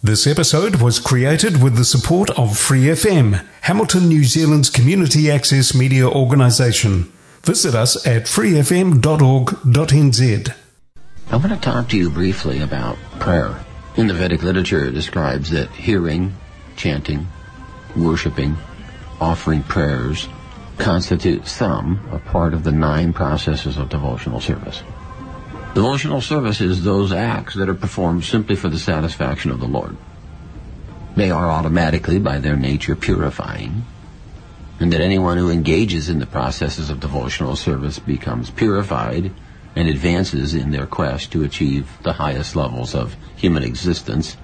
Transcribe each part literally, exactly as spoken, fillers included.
This episode was created with the support of Free F M, Hamilton, New Zealand's community access media organisation. Visit us at free f m dot org dot n z. I want to talk to you briefly about prayer. In the Vedic literature, it describes that hearing, chanting, worshipping, offering prayers constitute some, a part of the nine processes of devotional service. Devotional service is those acts that are performed simply for the satisfaction of the Lord. They are automatically, by their nature, purifying, and that anyone who engages in the processes of devotional service becomes purified and advances in their quest to achieve the highest levels of human existence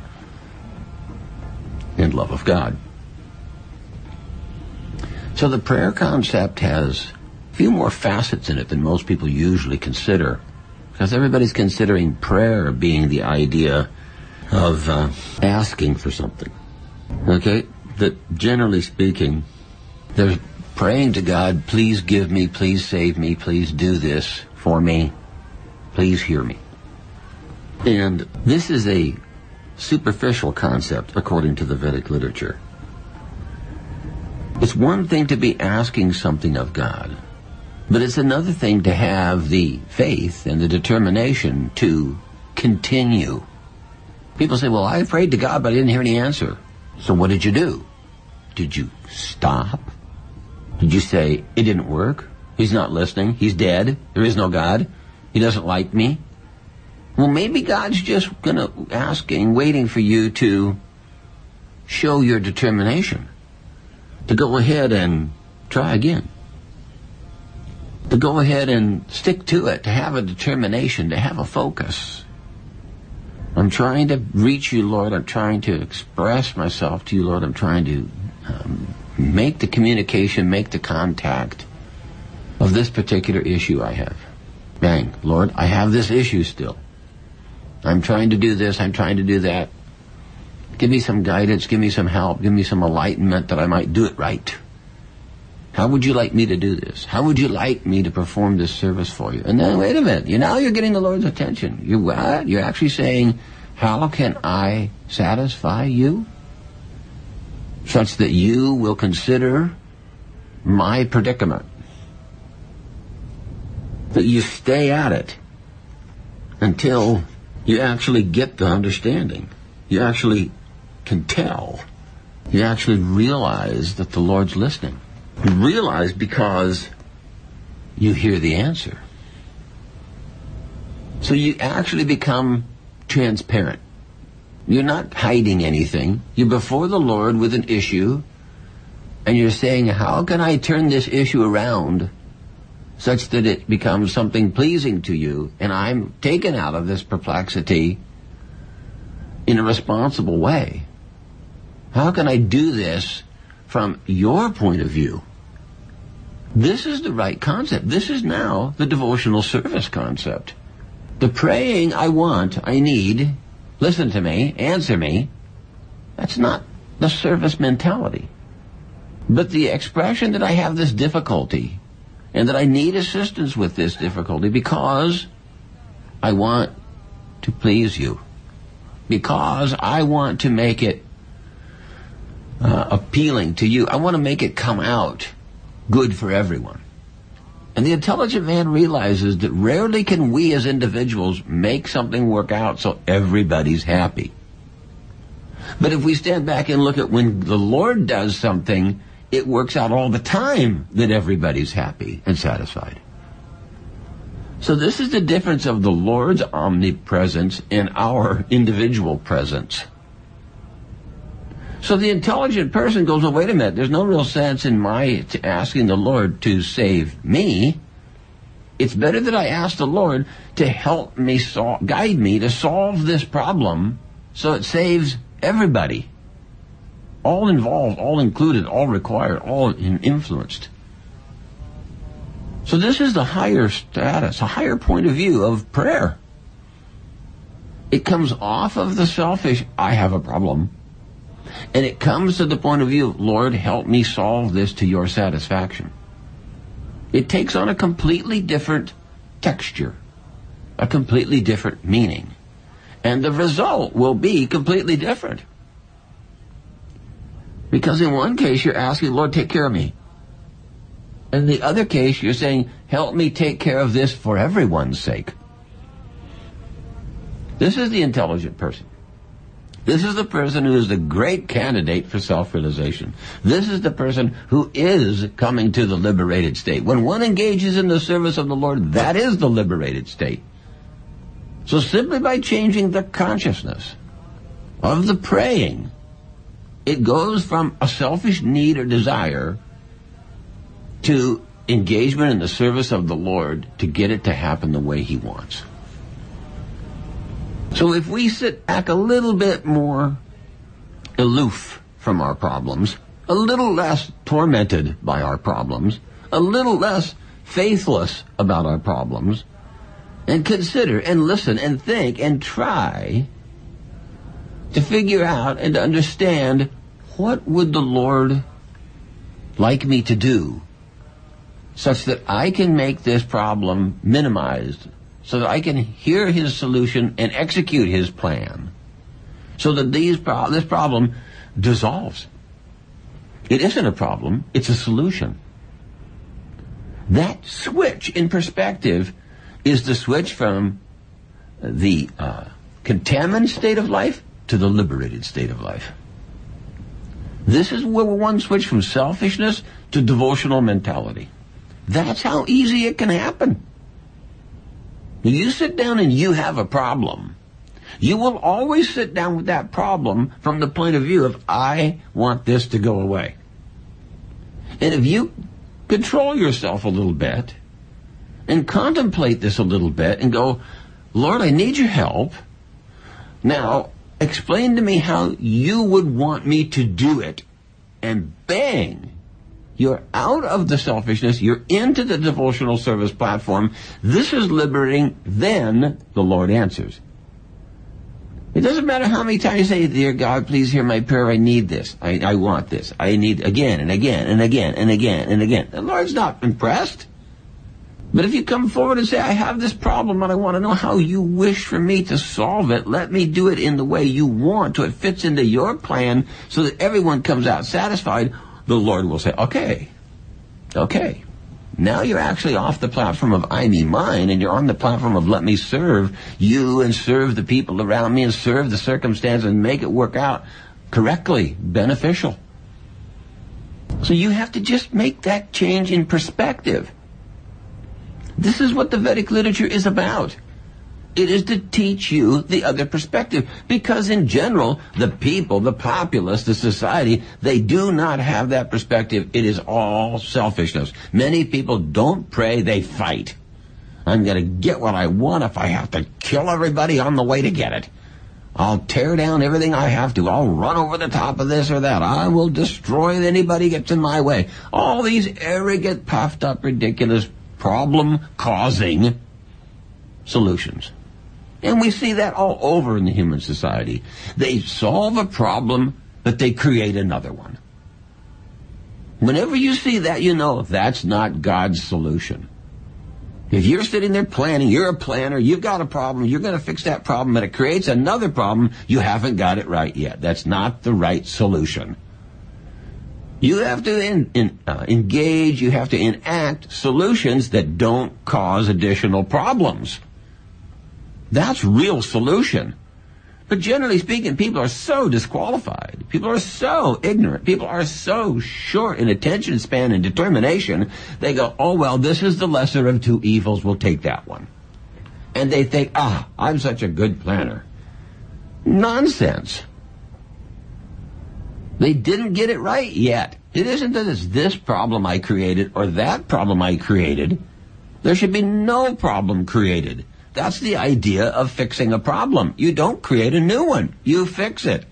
and love of God. So the prayer concept has a few more facets in it than most people usually consider, because everybody's considering prayer being the idea of uh, asking for something. Okay? That generally speaking, they're praying to God, please give me, please save me, please do this for me, please hear me. And this is a superficial concept according to the Vedic literature. It's one thing to be asking something of God, but it's another thing to have the faith and the determination to continue. People say, well, I prayed to God, but I didn't hear any answer. So what did you do? Did you stop? Did you say, it didn't work? He's not listening. He's dead. There is no God. He doesn't like me. Well, maybe God's just going to asking, waiting for you to show your determination, to go ahead and try again, to go ahead and stick to it, to have a determination, to have a focus. I'm trying to reach you, Lord. I'm trying to express myself to you, Lord. I'm trying to um, make the communication, make the contact of this particular issue I have. Bang, Lord, I have this issue still. I'm trying to do this, I'm trying to do that. Give me some guidance, give me some help, give me some enlightenment that I might do it right. How would you like me to do this? How would you like me to perform this service for you? And then, wait a minute, you now you're getting the Lord's attention. You what? You're actually saying, how can I satisfy you? Such that you will consider my predicament. That you stay at it until you actually get the understanding. You actually can tell. You actually realize that the Lord's listening. You realize because you hear the answer. So you actually become transparent. You're not hiding anything. You're before the Lord with an issue, and you're saying, how can I turn this issue around such that it becomes something pleasing to you, and I'm taken out of this perplexity in a responsible way? How can I do this from your point of view? This is the right concept. This is now the devotional service concept. The praying, I want, I need, listen to me, answer me, that's not the service mentality. But the expression that I have this difficulty, and that I need assistance with this difficulty because I want to please you, because I want to make it uh, appealing to you. I want to make it come out good for everyone. And the intelligent man realizes that rarely can we as individuals make something work out so everybody's happy. But if we stand back and look at when the Lord does something, it works out all the time that everybody's happy and satisfied. So this is the difference of the Lord's omnipresence and our individual presence. So the intelligent person goes, well, wait a minute, there's no real sense in my asking the Lord to save me. It's better that I ask the Lord to help me, sol- guide me to solve this problem so it saves everybody. All involved, all included, all required, all influenced. So this is the higher status, a higher point of view of prayer. It comes off of the selfish, I have a problem, and it comes to the point of view of, Lord, help me solve this to your satisfaction. It takes on a completely different texture, a completely different meaning. And the result will be completely different. Because in one case, you're asking, Lord, take care of me. In the other case, you're saying, help me take care of this for everyone's sake. This is the intelligent person. This is the person who is the great candidate for self-realization. This is the person who is coming to the liberated state. When one engages in the service of the Lord, that is the liberated state. So simply by changing the consciousness of the praying, it goes from a selfish need or desire to engagement in the service of the Lord to get it to happen the way He wants. So if we sit back a little bit more aloof from our problems, a little less tormented by our problems, a little less faithless about our problems, and consider and listen and think and try to figure out and to understand, what would the Lord like me to do such that I can make this problem minimized, so that I can hear His solution and execute His plan, so that these pro- this problem dissolves. It isn't a problem, it's a solution. That switch in perspective is the switch from the uh, contaminated state of life to the liberated state of life. This is where one switch from selfishness to devotional mentality. That's how easy it can happen. When you sit down and you have a problem, you will always sit down with that problem from the point of view of, I want this to go away. And if you control yourself a little bit and contemplate this a little bit and go, Lord, I need your help. Now, explain to me how you would want me to do it. And bang, you're out of the selfishness. You're into the devotional service platform. This is liberating. Then the Lord answers. It doesn't matter how many times you say, dear God, please hear my prayer. I need this. I, I want this. I need again and again and again and again and again. The Lord's not impressed. But if you come forward and say, I have this problem and I want to know how you wish for me to solve it, let me do it in the way you want, so it fits into your plan, so that everyone comes out satisfied, the Lord will say, okay, okay. Now you're actually off the platform of I, me, mine, and you're on the platform of let me serve you and serve the people around me and serve the circumstance and make it work out correctly, beneficial. So you have to just make that change in perspective. This is what the Vedic literature is about. It is to teach you the other perspective. Because in general, the people, the populace, the society, they do not have that perspective. It is all selfishness. Many people don't pray, they fight. I'm going to get what I want if I have to kill everybody on the way to get it. I'll tear down everything I have to. I'll run over the top of this or that. I will destroy anybody who gets in my way. All these arrogant, puffed up, ridiculous, problem-causing solutions. And we see that all over in the human society. They solve a problem, but they create another one. Whenever you see that, you know that's not God's solution. If you're sitting there planning, you're a planner, you've got a problem, you're going to fix that problem, but it creates another problem, you haven't got it right yet. That's not the right solution. You have to in, in, uh, engage, you have to enact solutions that don't cause additional problems. That's real solution. But generally speaking, people are so disqualified. People are so ignorant. People are so short in attention span and determination. They go, oh, well, this is the lesser of two evils. We'll take that one. And they think, ah, I'm such a good planner. Nonsense. They didn't get it right yet. It isn't that it's this problem I created or that problem I created. There should be no problem created. That's the idea of fixing a problem. You don't create a new one. You fix it.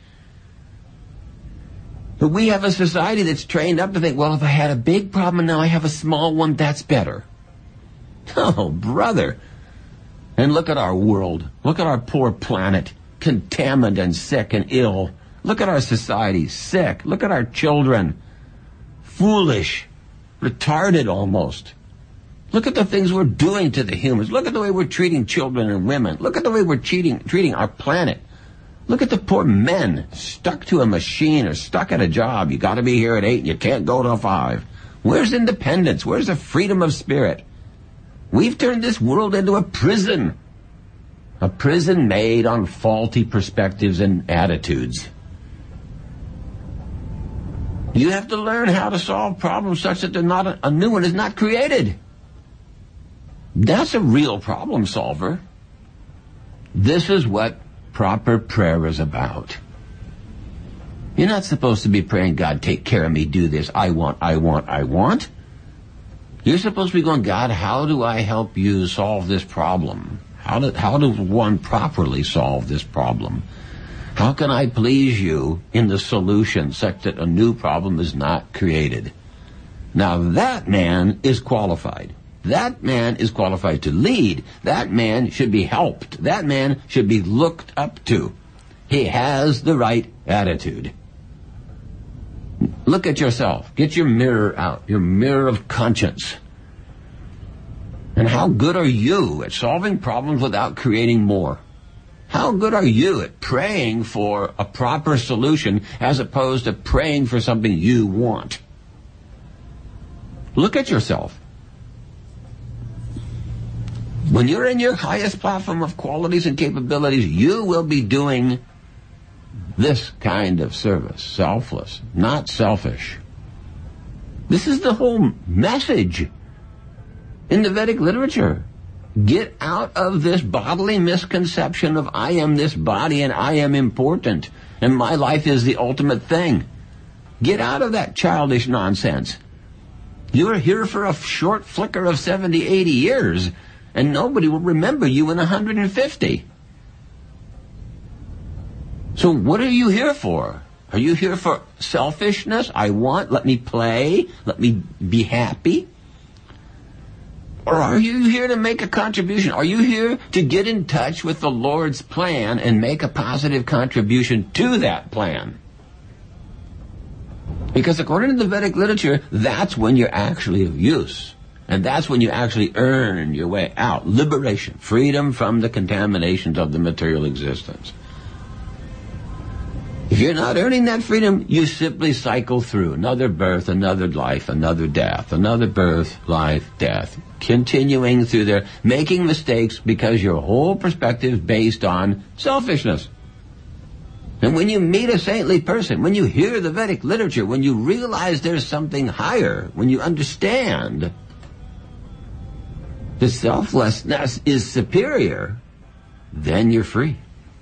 But we have a society that's trained up to think, well, if I had a big problem and now I have a small one, that's better. Oh, brother. And look at our world. Look at our poor planet, contaminated and sick and ill. Look at our society, sick. Look at our children, foolish, retarded almost. Look at the things we're doing to the humans. Look at the way we're treating children and women. Look at the way we're treating, treating our planet. Look at the poor men stuck to a machine or stuck at a job. You got to be here at eight and you can't go till five. Where's independence? Where's the freedom of spirit? We've turned this world into a prison. A prison made on faulty perspectives and attitudes. You have to learn how to solve problems such that they're not a, a new one is not created. That's a real problem solver. This is what proper prayer is about. You're not supposed to be praying, God, take care of me, do this, I want, I want, I want. You're supposed to be going, God, how do I help you solve this problem? How, do, how does one properly solve this problem? How can I please you in the solution such that a new problem is not created? Now that man is qualified. That man is qualified to lead. That man should be helped. That man should be looked up to. He has the right attitude. Look at yourself. Get your mirror out, your mirror of conscience. And how good are you at solving problems without creating more? How good are you at praying for a proper solution as opposed to praying for something you want? Look at yourself. When you're in your highest platform of qualities and capabilities, you will be doing this kind of service. Selfless, not selfish. This is the whole message in the Vedic literature. Get out of this bodily misconception of I am this body and I am important and my life is the ultimate thing. Get out of that childish nonsense. You're here for a short flicker of seventy, eighty years. And nobody will remember you in one hundred fifty. So what are you here for? Are you here for selfishness? I want, let me play, let me be happy? Or are you here to make a contribution? Are you here to get in touch with the Lord's plan and make a positive contribution to that plan? Because according to the Vedic literature, that's when you're actually of use. And that's when you actually earn your way out. Liberation, freedom from the contaminations of the material existence. If you're not earning that freedom, you simply cycle through another birth, another life, another death, another birth, life, death, continuing through there, making mistakes because your whole perspective is based on selfishness. And when you meet a saintly person, when you hear the Vedic literature, when you realize there's something higher, when you understand the selflessness is superior, then you're free.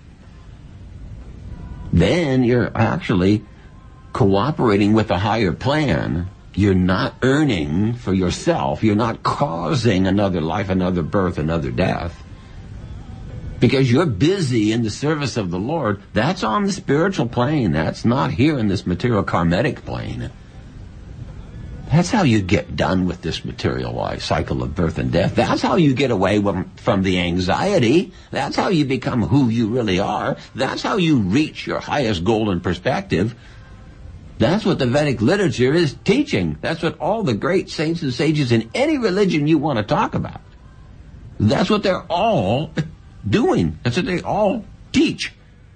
Then you're actually cooperating with a higher plan. You're not earning for yourself. You're not causing another life, another birth, another death. Because you're busy in the service of the Lord. That's on the spiritual plane. That's not here in this material karmatic plane. That's how you get done with this material life cycle of birth and death. That's how you get away from the anxiety. That's how you become who you really are. That's how you reach your highest golden perspective. That's what the Vedic literature is teaching. That's what all the great saints and sages in any religion you want to talk about. That's what they're all doing. That's what they all teach.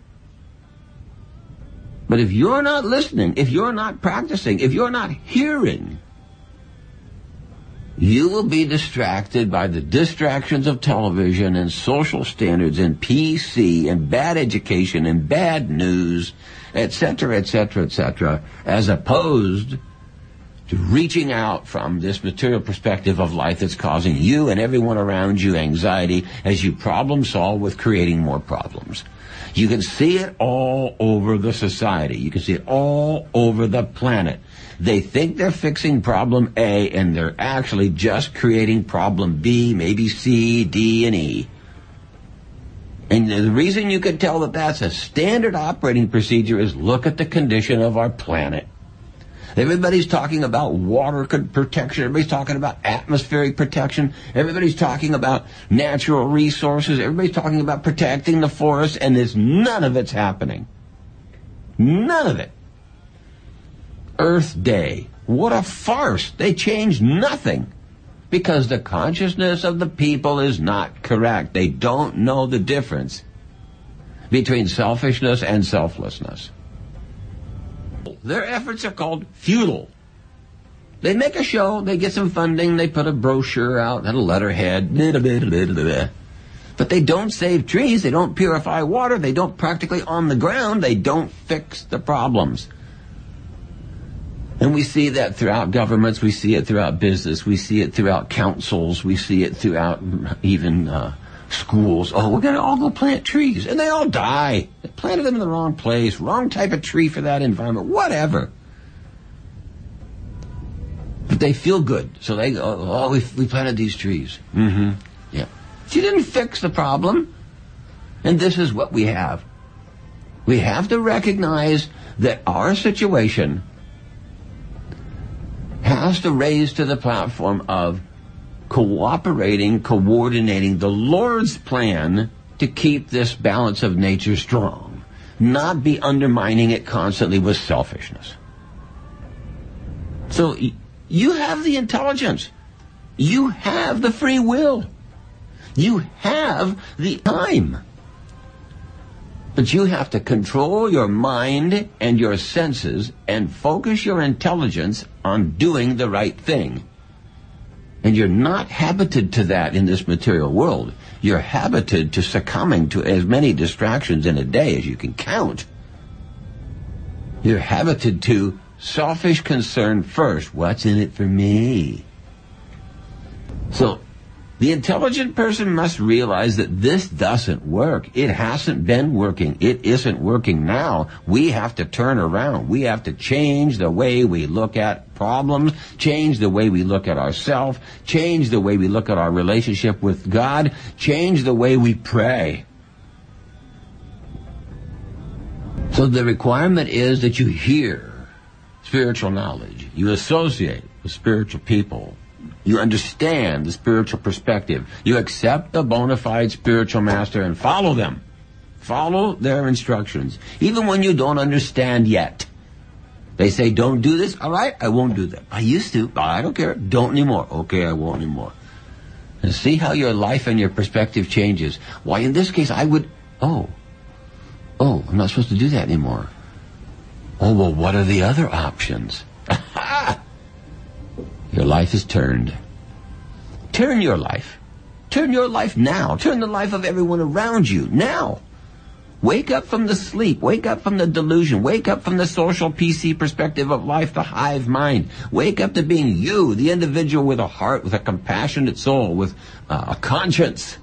But if you're not listening, if you're not practicing, if you're not hearing, you will be distracted by the distractions of television and social standards and P C and bad education and bad news, et cetera, et cetera, et cetera, as opposed to reaching out from this material perspective of life that's causing you and everyone around you anxiety as you problem solve with creating more problems. You can see it all over the society. You can see it all over the planet. They think they're fixing problem A, and they're actually just creating problem B, maybe C, D, and E. And the reason you could tell that that's a standard operating procedure is look at the condition of our planet. Everybody's talking about water protection. Everybody's talking about atmospheric protection. Everybody's talking about natural resources. Everybody's talking about protecting the forest, and there's none of it's happening. None of it. Earth Day. What a farce. They changed nothing. Because the consciousness of the people is not correct. They don't know the difference between selfishness and selflessness. Their efforts are called futile. They make a show, they get some funding, they put a brochure out, and a letterhead, blah, blah, blah, blah, blah. But they don't save trees, they don't purify water, they don't practically on the ground, they don't fix the problems. And we see that throughout governments, we see it throughout business, we see it throughout councils, we see it throughout even uh, schools. Oh, we're going to all go plant trees, and they all die. They planted them in the wrong place, wrong type of tree for that environment, whatever. But they feel good, so they go, oh, we, we planted these trees. Mm-hmm. Yeah. But you didn't fix the problem. And this is what we have. We have to recognize that our situation has to raise to the platform of cooperating, coordinating the Lord's plan to keep this balance of nature strong, not be undermining it constantly with selfishness. So you have the intelligence. You have the free will. You have the time. But you have to control your mind and your senses and focus your intelligence on doing the right thing. And you're not habited to that in this material world. You're habited to succumbing to as many distractions in a day as you can count. You're habited to selfish concern first. What's in it for me? So, the intelligent person must realize that this doesn't work. It hasn't been working. It isn't working now. We have to turn around. We have to change the way we look at problems, change the way we look at ourselves, change the way we look at our relationship with God, change the way we pray. So the requirement is that you hear spiritual knowledge. You associate with spiritual people. You understand the spiritual perspective. You accept the bona fide spiritual master and follow them. Follow their instructions, even when you don't understand yet. They say, don't do this. All right, I won't do that. I used to, but I don't care. Don't anymore. Okay, I won't anymore. And see how your life and your perspective changes. Why, in this case, I would, oh, oh, I'm not supposed to do that anymore. Oh, well, what are the other options? Your life is turned. Turn your life. Turn your life now. Turn the life of everyone around you now. Wake up from the sleep. Wake up from the delusion. Wake up from the social P C perspective of life, the hive mind. Wake up to being you, the individual with a heart, with a compassionate soul, with uh, a conscience.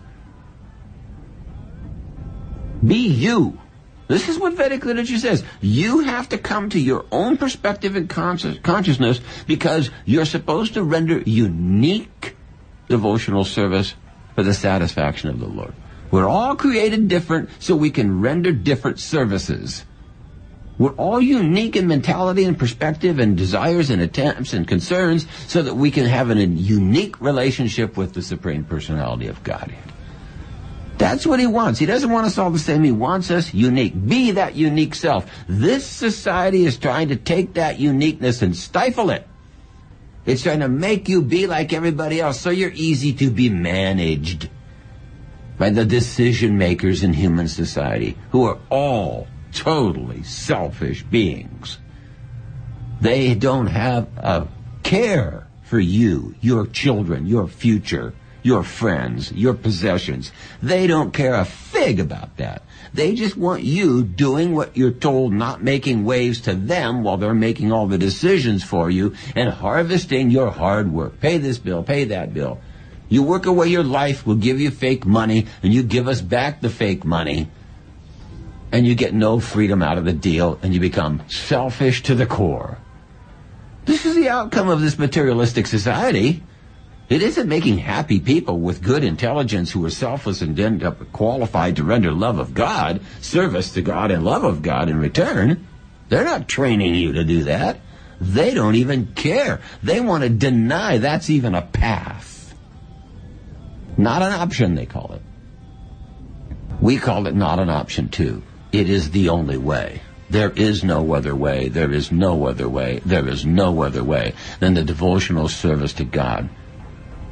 Be you. This is what Vedic literature says. You have to come to your own perspective and conscious, consciousness because you're supposed to render unique devotional service for the satisfaction of the Lord. We're all created different so we can render different services. We're all unique in mentality and perspective and desires and attempts and concerns so that we can have a unique relationship with the Supreme Personality of Godhead. That's what he wants. He doesn't want us all the same. He wants us unique. Be that unique self. This society is trying to take that uniqueness and stifle it. It's trying to make you be like everybody else so you're easy to be managed by the decision makers in human society who are all totally selfish beings. They don't have a care for you, your children, your future, your friends, your possessions. They don't care a fig about that. They just want you doing what you're told, not making waves to them while they're making all the decisions for you and harvesting your hard work. Pay this bill, pay that bill. You work away your life, we'll give you fake money, and you give us back the fake money, and you get no freedom out of the deal, and you become selfish to the core. This is the outcome of this materialistic society. It isn't making happy people with good intelligence who are selfless and end up qualified to render love of God, service to God and love of God in return. They're not training you to do that. They don't even care. They want to deny that's even a path. Not an option, they call it. We call it not an option, too. It is the only way. There is no other way. There is no other way. There is no other way than the devotional service to God.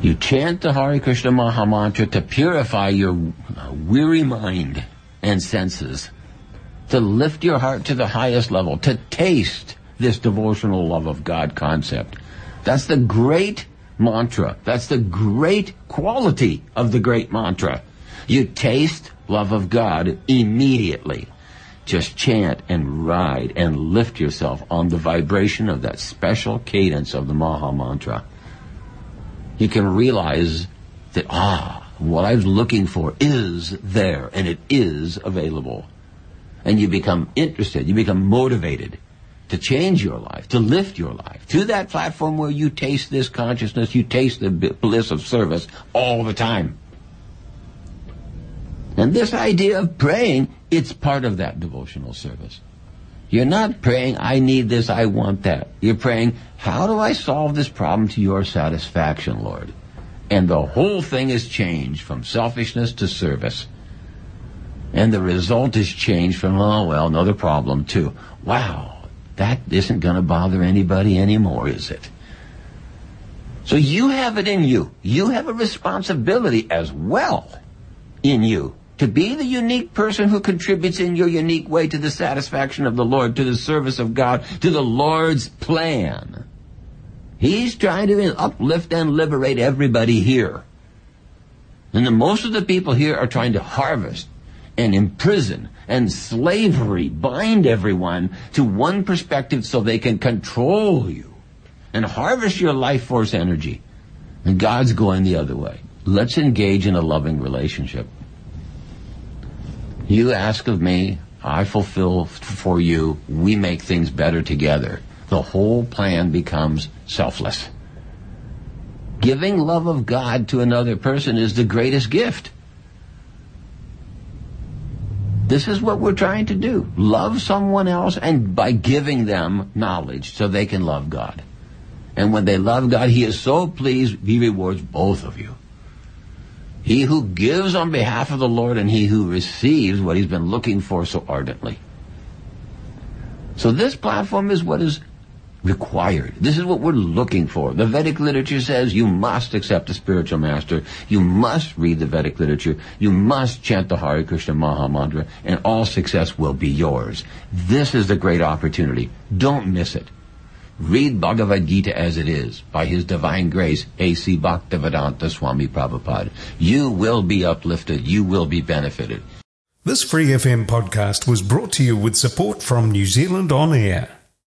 You chant the Hare Krishna Maha Mantra to purify your weary mind and senses, to lift your heart to the highest level, to taste this devotional love of God concept. That's the great mantra. That's the great quality of the great mantra. You taste love of God immediately. Just chant and ride and lift yourself on the vibration of that special cadence of the Maha Mantra. You can realize that, ah, what I was looking for is there, and it is available. And you become interested, you become motivated to change your life, to lift your life to that platform where you taste this consciousness, you taste the bliss of service all the time. And this idea of praying, it's part of that devotional service. You're not praying, I need this, I want that. You're praying, how do I solve this problem to your satisfaction, Lord? And the whole thing is changed from selfishness to service. And the result is changed from, oh, well, another problem, to, wow, that isn't going to bother anybody anymore, is it? So you have it in you. You have a responsibility as well in you to be the unique person who contributes in your unique way to the satisfaction of the Lord, to the service of God, to the Lord's plan. He's trying to uplift and liberate everybody here. And the most of the people here are trying to harvest and imprison and slavery, bind everyone to one perspective so they can control you and harvest your life force energy. And God's going the other way. Let's engage in a loving relationship. You ask of me, I fulfill for you, we make things better together. The whole plan becomes selfless. Giving love of God to another person is the greatest gift. This is what we're trying to do. Love someone else, and by giving them knowledge so they can love God. And when they love God, He is so pleased, He rewards both of you. He who gives on behalf of the Lord and he who receives what he's been looking for so ardently. So this platform is what is required. This is what we're looking for. The Vedic literature says you must accept a spiritual master. You must read the Vedic literature. You must chant the Hare Krishna Maha Mantra, and all success will be yours. This is the great opportunity. Don't miss it. Read Bhagavad Gita as it is, by His Divine Grace, A C Bhaktivedanta Swami Prabhupada. You will be uplifted. You will be benefited. This Free F M podcast was brought to you with support from New Zealand On Air.